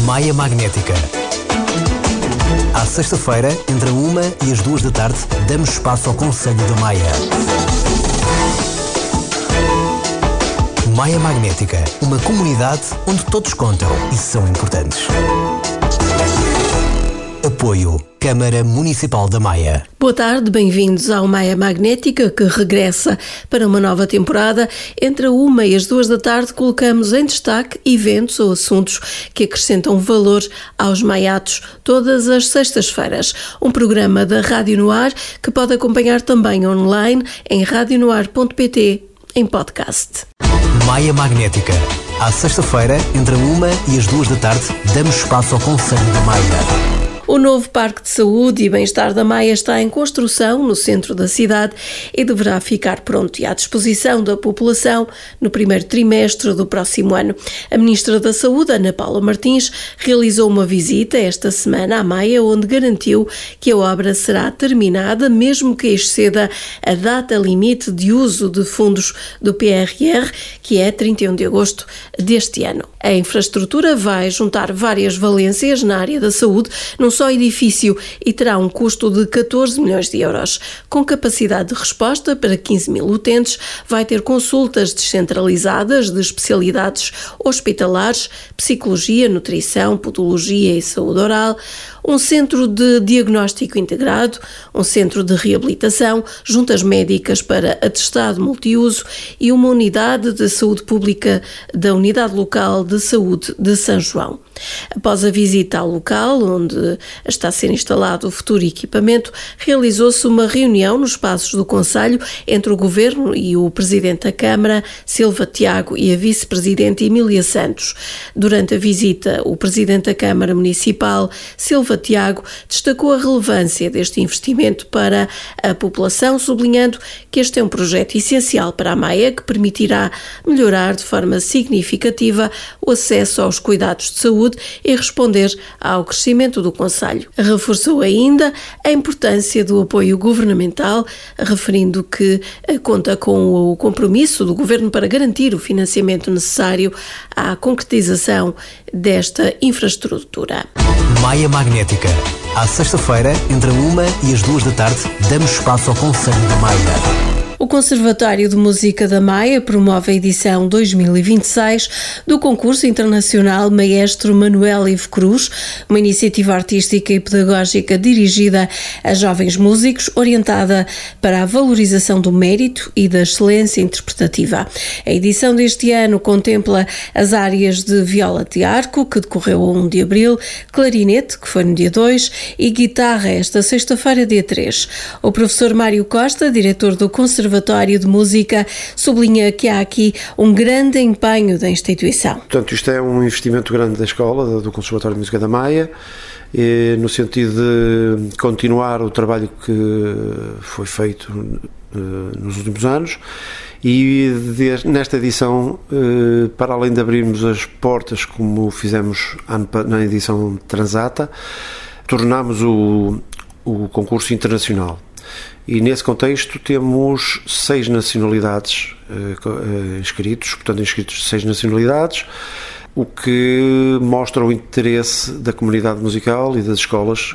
Maia Magnética. À sexta-feira, entre a 1 e as 2 da tarde, damos espaço ao Conselho da Maia. Maia Magnética, uma comunidade onde todos contam e são importantes. Apoio Câmara Municipal da Maia. Boa tarde, bem-vindos ao Maia Magnética, que regressa para uma nova temporada. Entre a 1 e as 2 da tarde colocamos em destaque eventos ou assuntos que acrescentam valor aos maiatos todas as sextas-feiras. Um programa da Rádio no Ar que pode acompanhar também online em radionoar.pt em podcast. Maia Magnética. À sexta-feira, entre a 1 e as 2 da tarde, damos espaço ao Conselho da Maia. O novo Parque de Saúde e Bem-Estar da Maia está em construção no centro da cidade e deverá ficar pronto e à disposição da população no primeiro trimestre do próximo ano. A Ministra da Saúde, Ana Paula Martins, realizou uma visita esta semana à Maia, onde garantiu que a obra será terminada, mesmo que exceda a data limite de uso de fundos do PRR, que é 31 de agosto deste ano. A infraestrutura vai juntar várias valências na área da saúde, num só edifício, e terá um custo de 14 milhões de euros. Com capacidade de resposta para 15 mil utentes, vai ter consultas descentralizadas de especialidades hospitalares, psicologia, nutrição, podologia e saúde oral, um centro de diagnóstico integrado, um centro de reabilitação, juntas médicas para atestado multiuso e uma unidade de saúde pública da Unidade Local de Saúde de São João. Após a visita ao local, onde está a ser instalado o futuro equipamento, realizou-se uma reunião nos espaços do Conselho entre o Governo e o Presidente da Câmara, Silva Tiago, e a Vice-Presidente Emília Santos. Durante a visita, o Presidente da Câmara Municipal, Silva Tiago, destacou a relevância deste investimento para a população, sublinhando que este é um projeto essencial para a Maia, que permitirá melhorar de forma significativa o acesso aos cuidados de saúde e responder ao crescimento do Conselho. Reforçou ainda a importância do apoio governamental, referindo que conta com o compromisso do Governo para garantir o financiamento necessário à concretização desta infraestrutura. Maia Magnética. À sexta-feira, entre a 1 e as 2 da tarde, damos espaço ao Conselho da Maia. O Conservatório de Música da Maia promove a edição 2026 do concurso internacional Maestro Manuel Ivo Cruz, uma iniciativa artística e pedagógica dirigida a jovens músicos, orientada para a valorização do mérito e da excelência interpretativa. A edição deste ano contempla as áreas de viola de arco, que decorreu a 1 de abril, clarinete, que foi no dia 2, e guitarra, esta sexta-feira, dia 3. O professor Mário Costa, diretor do Conservatório de Música, sublinha que há aqui um grande empenho da instituição. Portanto, isto é um investimento grande da escola, do Conservatório de Música da Maia, no sentido de continuar o trabalho que foi feito nos últimos anos e nesta edição, para além de abrirmos as portas como fizemos na edição Transata, tornámos o concurso internacional. E nesse contexto temos 6 nacionalidades inscritos, portanto inscritos de 6 nacionalidades, o que mostra o interesse da comunidade musical e das escolas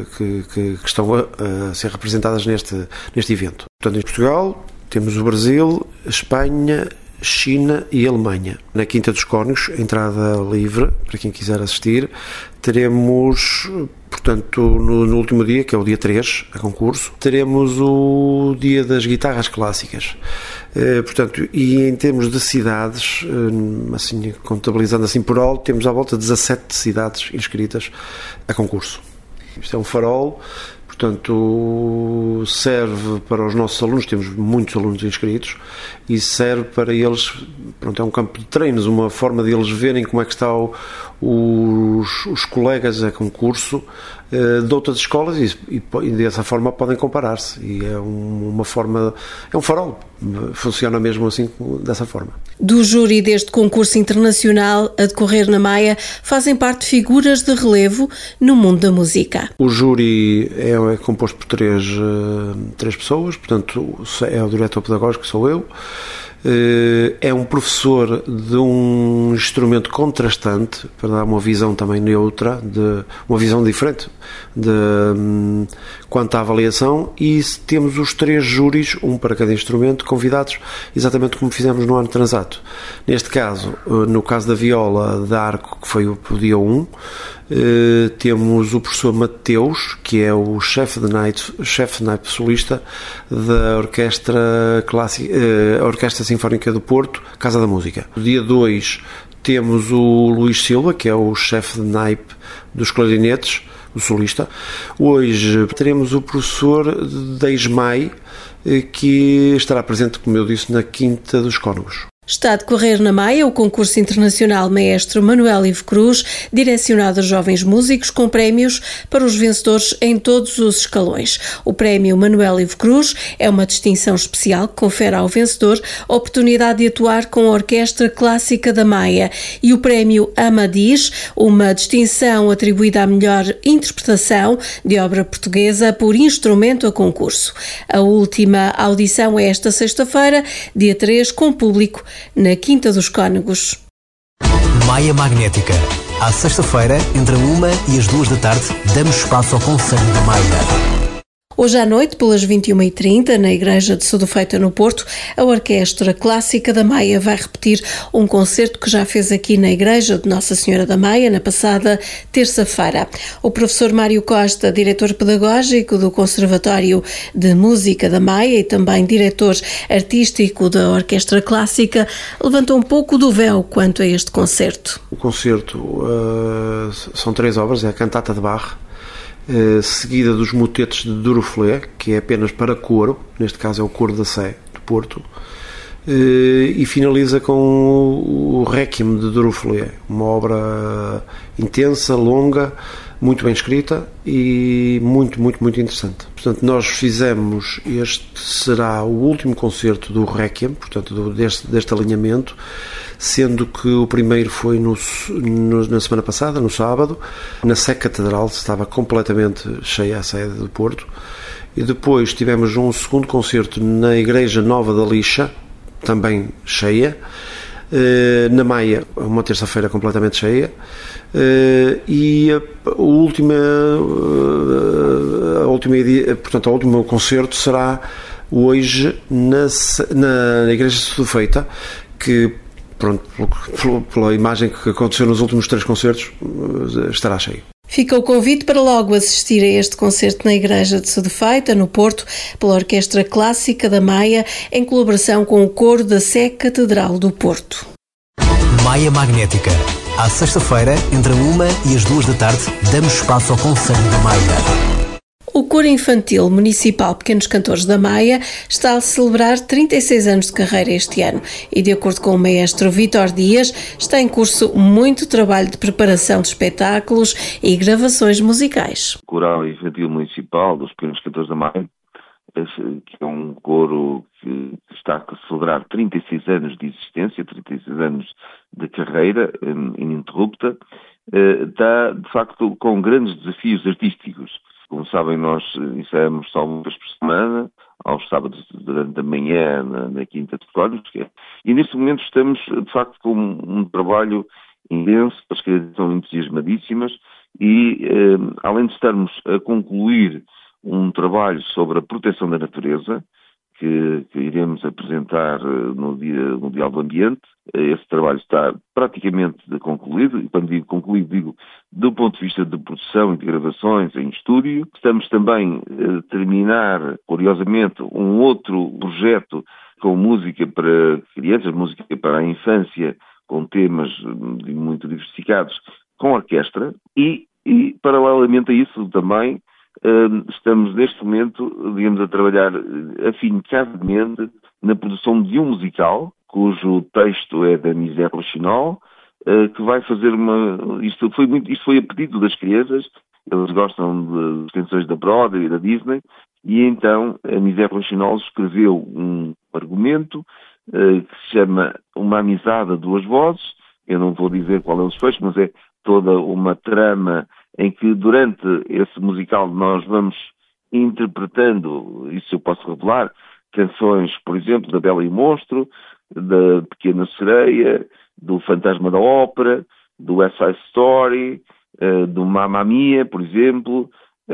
que estão a ser representadas neste evento. Portanto, em Portugal temos o Brasil, a Espanha, China e Alemanha. Na Quinta dos Cónigos, entrada livre para quem quiser assistir. Teremos, portanto, no último dia, que é o dia 3, a concurso, teremos o dia das guitarras clássicas. Portanto, e em termos de cidades, assim, contabilizando assim por alto, temos à volta de 17 cidades inscritas a concurso. Isto é um farol. Portanto, serve para os nossos alunos, temos muitos alunos inscritos, e serve para eles, pronto, é um campo de treinos, uma forma de eles verem como é que estão os colegas a concurso de outras escolas e dessa forma podem comparar-se, e é uma forma, é um farol, funciona mesmo assim, dessa forma. Do júri deste concurso internacional a decorrer na Maia fazem parte figuras de relevo no mundo da música. O júri é composto por três pessoas, portanto é o diretor pedagógico, que sou eu, É um professor de um instrumento contrastante, para dar uma visão também neutra, uma visão diferente quanto à avaliação, e temos os 3 júris, um para cada instrumento, convidados exatamente como fizemos no ano transato. Neste caso, no caso da viola de arco, que foi o dia 1, temos o professor Mateus, que é o chefe de naipe solista da Orquestra Clássica, Orquestra Sinfónica do Porto, Casa da Música. No dia 2 temos o Luís Silva, que é o chefe de naipe dos clarinetes, o solista. Hoje teremos o professor Deismai, que estará presente, como eu disse, na Quinta dos Cónegos. Está a decorrer na Maia o concurso internacional Maestro Manuel Ivo Cruz, direcionado a jovens músicos, com prémios para os vencedores em todos os escalões. O prémio Manuel Ivo Cruz é uma distinção especial que confere ao vencedor a oportunidade de atuar com a Orquestra Clássica da Maia, e o prémio Amadis, uma distinção atribuída à melhor interpretação de obra portuguesa por instrumento a concurso. A última audição é esta sexta-feira, dia 3, com público, na Quinta dos Cónegos. Maia Magnética. À sexta-feira, entre a 1 e as 2 da tarde, damos espaço ao Conselho da Maia. Hoje à noite, pelas 21h30, na Igreja de Sodofeita, no Porto, a Orquestra Clássica da Maia vai repetir um concerto que já fez aqui na Igreja de Nossa Senhora da Maia, na passada terça-feira. O professor Mário Costa, diretor pedagógico do Conservatório de Música da Maia e também diretor artístico da Orquestra Clássica, levantou um pouco do véu quanto a este concerto. O concerto são 3 obras, é a Cantata de Bach, seguida dos motetes de Duruflé, que é apenas para coro, neste caso é o Coro da Sé, do Porto, e finaliza com o Requiem de Duruflé, uma obra intensa, longa, muito bem escrita e muito interessante. Portanto, nós fizemos, este será o último concerto do Requiem, portanto, deste alinhamento, sendo que o primeiro foi na semana passada, no sábado, na Sé Catedral, estava completamente cheia a sede do Porto, e depois tivemos um segundo concerto na Igreja Nova da Lixa, também cheia, na Maia, uma terça-feira completamente cheia, e o último concerto será hoje na Igreja de Sodofeita, que, pronto, pela imagem que aconteceu nos últimos 3 concertos, estará cheio. Fica o convite para logo assistir a este concerto na Igreja de Sodofeita, no Porto, pela Orquestra Clássica da Maia, em colaboração com o Coro da Sé Catedral do Porto. Maia Magnética. À sexta-feira, entre a 1 e as 2 da tarde, damos espaço ao Conselho da Maia. O Coro Infantil Municipal Pequenos Cantores da Maia está a celebrar 36 anos de carreira este ano e, de acordo com o maestro Vítor Dias, está em curso muito trabalho de preparação de espetáculos e gravações musicais. O Coral Infantil Municipal dos Pequenos Cantores da Maia, que é um coro que está a celebrar 36 anos de existência, 36 anos de carreira ininterrupta, está, de facto, com grandes desafios artísticos. Como sabem, nós ensaiamos só uma vez por semana, aos sábados durante a manhã na Quinta dos Cónegos, e neste momento estamos, de facto, com um trabalho intenso, as crianças estão entusiasmadíssimas e, além de estarmos a concluir um trabalho sobre a proteção da natureza, que iremos apresentar no Dia do Ambiente. Esse trabalho está praticamente concluído, e quando digo concluído, digo do ponto de vista de produção e de gravações em estúdio. Estamos também a terminar, curiosamente, um outro projeto com música para crianças, música para a infância, com temas muito diversificados, com orquestra, e paralelamente a isso também, estamos neste momento, digamos, a trabalhar afincadamente na produção de um musical, cujo texto é da Misère Lachinal, que vai fazer isto foi a pedido das crianças, eles gostam de canções da Broadway e da Disney, e então a Misère Lachinal escreveu um argumento que se chama Uma Amizade a Duas Vozes. Eu não vou dizer qual é o desfecho, mas é toda uma trama em que durante esse musical nós vamos interpretando, isso eu posso revelar, canções, por exemplo, da Bela e o Monstro, da Pequena Sereia, do Fantasma da Ópera, do West Side Story, do Mamma Mia, por exemplo,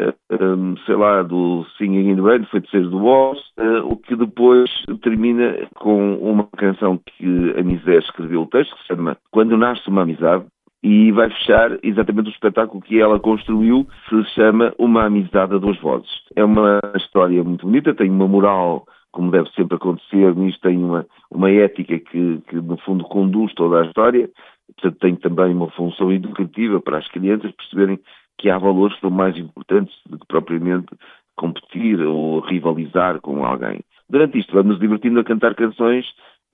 sei lá, do Singing in the Rain, Feiticeiros do Oz, o que depois termina com uma canção que a Misé escreveu o texto, que se chama Quando Nasce uma Amizade, e vai fechar exatamente o espetáculo que ela construiu, que se chama Uma Amizade a Duas Vozes. É uma história muito bonita, tem uma moral, como deve sempre acontecer, nisto tem uma ética que no fundo conduz toda a história, portanto tem também uma função educativa para as crianças perceberem que há valores que são mais importantes do que propriamente competir ou rivalizar com alguém. Durante isto vamos nos divertindo a cantar canções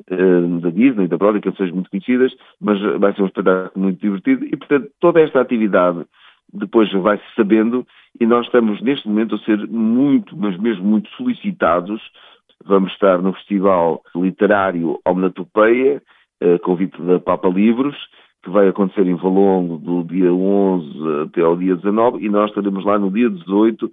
da Disney, da Broadway, canções muito conhecidas, mas vai ser um espetáculo muito divertido e, portanto, toda esta atividade depois vai-se sabendo e nós estamos neste momento a ser muito, mas mesmo muito solicitados. Vamos estar no Festival Literário Onomatopeia, convite da Papa Livros, que vai acontecer em Valongo do dia 11 até ao dia 19 e nós estaremos lá no dia 18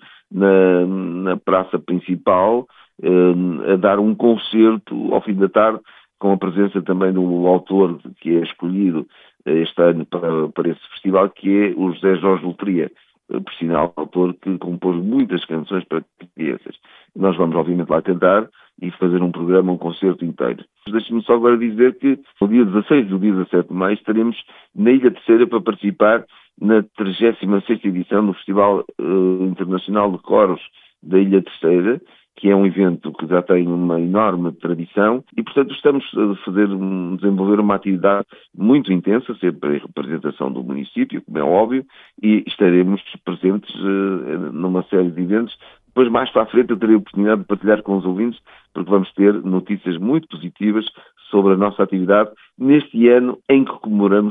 na praça principal a dar um concerto ao fim da tarde com a presença também do autor que é escolhido este ano para esse festival, que é o José Jorge Letria, por sinal autor que compôs muitas canções para crianças. Nós vamos obviamente lá cantar e fazer um programa, um concerto inteiro. Deixe-me só agora dizer que no dia 16 e no dia 17 de maio estaremos na Ilha Terceira para participar na 36ª edição do Festival Internacional de Coros da Ilha Terceira, que é um evento que já tem uma enorme tradição e, portanto, estamos a desenvolver uma atividade muito intensa, sempre em representação do município, como é óbvio, e estaremos presentes numa série de eventos. Depois, mais para a frente, eu terei a oportunidade de partilhar com os ouvintes, porque vamos ter notícias muito positivas sobre a nossa atividade neste ano em que comemoramos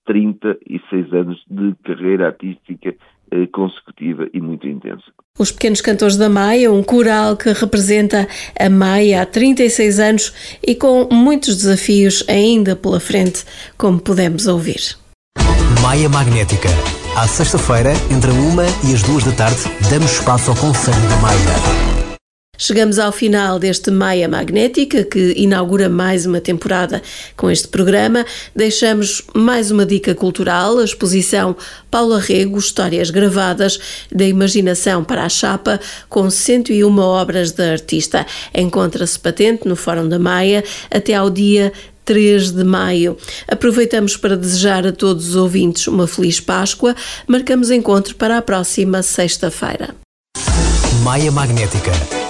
36 anos de carreira artística consecutiva e muito intensa. Os Pequenos Cantores da Maia, um coral que representa a Maia há 36 anos e com muitos desafios ainda pela frente, como pudemos ouvir. Maia Magnética. À sexta-feira, entre a 1 e as 2 da tarde, damos espaço ao Conselho da Maia. Chegamos ao final deste Maia Magnética, que inaugura mais uma temporada com este programa. Deixamos mais uma dica cultural, a exposição Paula Rego, Histórias Gravadas, da Imaginação para a Chapa, com 101 obras da artista. Encontra-se patente no Fórum da Maia até ao dia 3 de maio. Aproveitamos para desejar a todos os ouvintes uma feliz Páscoa. Marcamos encontro para a próxima sexta-feira. Maia Magnética.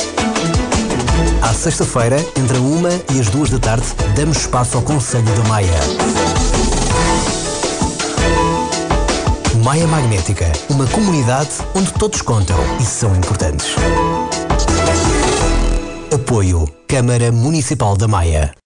À sexta-feira, entre a 1 e as 2 da tarde, damos espaço ao Conselho da Maia. Maia Magnética, uma comunidade onde todos contam e são importantes. Apoio Câmara Municipal da Maia.